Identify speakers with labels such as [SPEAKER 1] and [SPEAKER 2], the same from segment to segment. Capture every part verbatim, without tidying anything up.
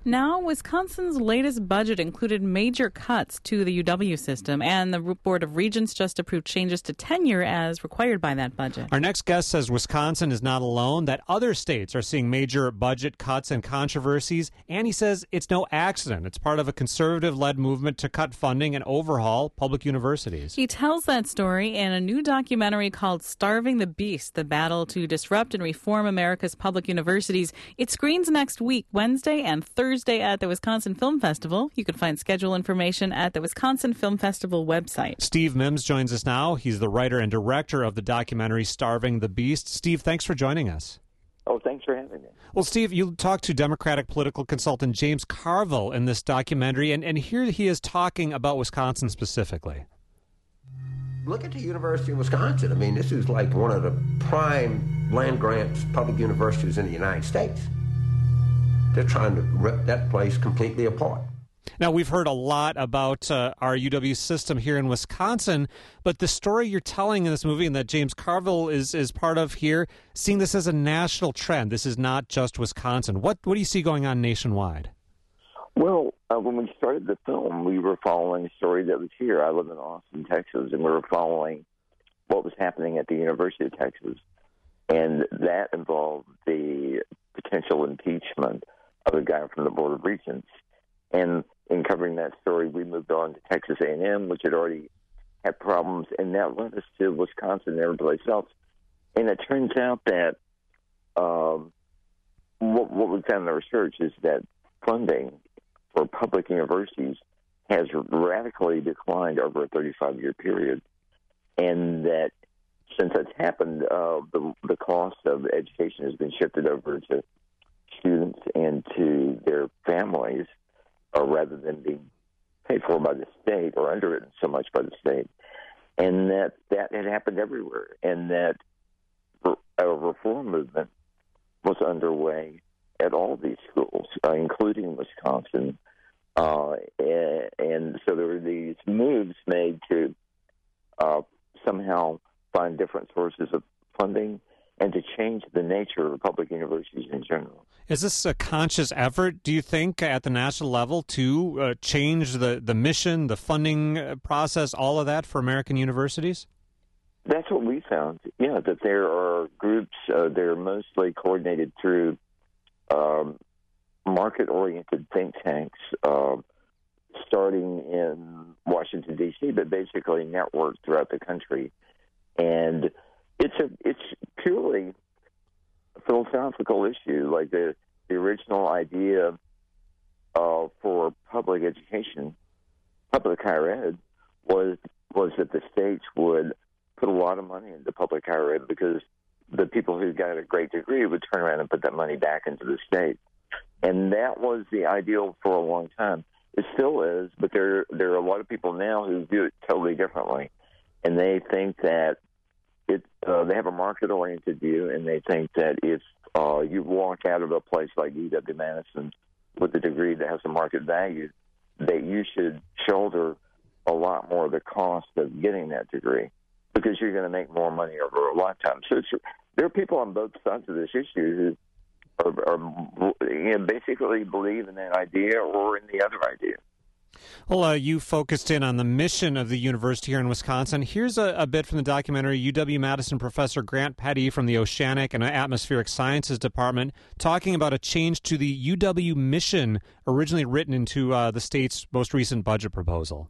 [SPEAKER 1] Now, Wisconsin's latest budget included major cuts to the U W system, and the Board of Regents just approved changes to tenure as required by that budget.
[SPEAKER 2] Our next guest says Wisconsin is not alone, that other states are seeing major budget cuts and controversies, and he says it's no accident. It's part of a conservative-led movement to cut funding and overhaul public universities.
[SPEAKER 1] He tells that story in a new documentary called Starving the Beast, the battle to disrupt and reform America's public universities. It screens next week, Wednesday and Thursday. Thursday at the Wisconsin Film Festival. You can find schedule information at the Wisconsin Film Festival website.
[SPEAKER 2] Steve Mims joins us now. He's the writer and director of the documentary Starving the Beast. Steve, thanks for joining us.
[SPEAKER 3] Oh, thanks for having me.
[SPEAKER 2] Well, Steve, you talked to Democratic political consultant James Carville in this documentary, and, and here he is talking about Wisconsin specifically.
[SPEAKER 4] Look at the University of Wisconsin. I mean, this is like one of the prime land-grant public universities in the United States. They're trying to rip that place completely apart.
[SPEAKER 2] Now, we've heard a lot about uh, our U W system here in Wisconsin, but the story you're telling in this movie and that James Carville is, is part of here, seeing this as a national trend. This is not just Wisconsin. What, what do you see going on nationwide?
[SPEAKER 3] Well, uh, when we started the film, we were following a story that was here. I live in Austin, Texas, and we were following what was happening at the University of Texas. And that involved the potential impeachment of a guy from the Board of Regents. And in covering that story, we moved on to Texas A and M, which had already had problems, and that led us to Wisconsin and everyplace else. And it turns out that um, what, what we found in the research is that funding for public universities has radically declined over a thirty-five-year period, and that since that's happened, uh, the, the cost of education has been shifted over to students and to their families, uh, rather than being paid for by the state or underwritten so much by the state, and that that had happened everywhere, and that a reform movement was underway at all these schools, uh, including Wisconsin, uh, and, and so there were these moves made to uh, somehow find different sources of funding and to change the nature of public universities in general.
[SPEAKER 2] Is this a conscious effort, do you think, at the national level to uh, change the, the mission, the funding process, all of that for American universities?
[SPEAKER 3] That's what we found, yeah, that there are groups, uh, they're mostly coordinated through um, market-oriented think tanks, uh, starting in Washington, D C, but basically networked throughout the country. And it's a it's purely a philosophical issue. Like the, the original idea uh, for public education, public higher ed, was was that the states would put a lot of money into public higher ed because the people who got a great degree would turn around and put that money back into the state. And that was the ideal for a long time. It still is, but there there are a lot of people now who view it totally differently. And they think that it uh, they have a market-oriented view, and they think that if uh, you walk out of a place like U W-Madison with a degree that has a market value, that you should shoulder a lot more of the cost of getting that degree because you're going to make more money over a lifetime. So it's, there are people on both sides of this issue who are, are you know, basically believe in that idea or in the other idea.
[SPEAKER 2] Well, uh, you focused in on the mission of the university here in Wisconsin. Here's a, a bit from the documentary. U W-Madison professor Grant Petty from the Oceanic and Atmospheric Sciences Department talking about a change to the U W mission originally written into uh, the state's most recent budget proposal.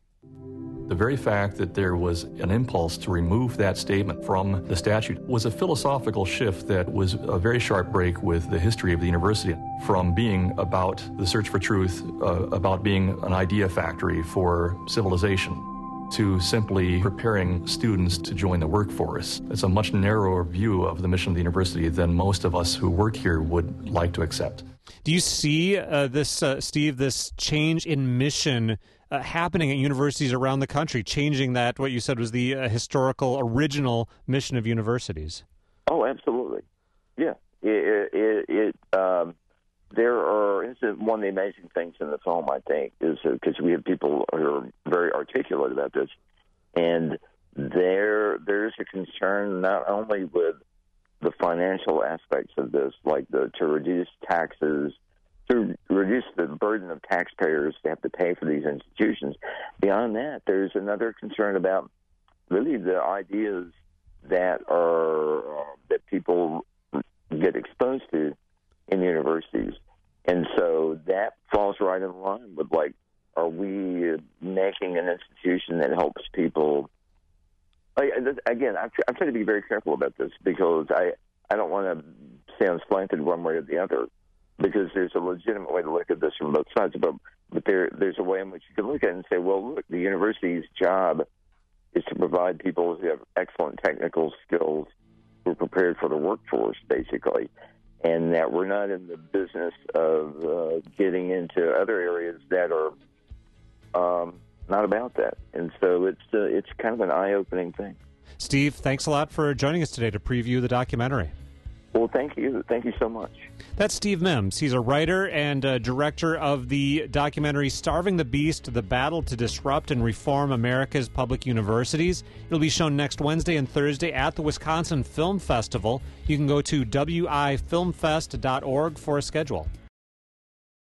[SPEAKER 5] The very fact that there was an impulse to remove that statement from the statute was a philosophical shift that was a very sharp break with the history of the university, from being about the search for truth, uh, about being an idea factory for civilization, to simply preparing students to join the workforce. It's a much narrower view of the mission of the university than most of us who work here would like to accept.
[SPEAKER 2] Do you see uh, this, uh, Steve, this change in mission Uh, happening at universities around the country, changing that, what you said was the uh, historical, original mission of universities?
[SPEAKER 3] Oh, absolutely. Yeah. It, it, it um, there are, this is one of the amazing things in the film, I think, is because uh, we have people who are very articulate about this, and there there's a concern not only with the financial aspects of this, like the to reduce taxes, to reduce the burden of taxpayers to have to pay for these institutions. Beyond that, there's another concern about really the ideas that are uh, that people get exposed to in universities. And so that falls right in line with, like, are we making an institution that helps people? Like, again, I'm, I'm trying to be very careful about this because I, I don't want to sound slanted one way or the other, because there's a legitimate way to look at this from both sides. But, but there, there's a way in which you can look at it and say, well, look, the university's job is to provide people who have excellent technical skills who are prepared for the workforce, basically, and that we're not in the business of uh, getting into other areas that are um, not about that. And so it's uh, it's kind of an eye-opening thing.
[SPEAKER 2] Steve, thanks a lot for joining us today to preview the documentary.
[SPEAKER 3] Well, thank you. Thank you so much.
[SPEAKER 2] That's Steve Mims. He's a writer and uh, director of the documentary Starving the Beast, The Battle to Disrupt and Reform America's Public Universities. It'll be shown next Wednesday and Thursday at the Wisconsin Film Festival. You can go to w i film fest dot org for a schedule.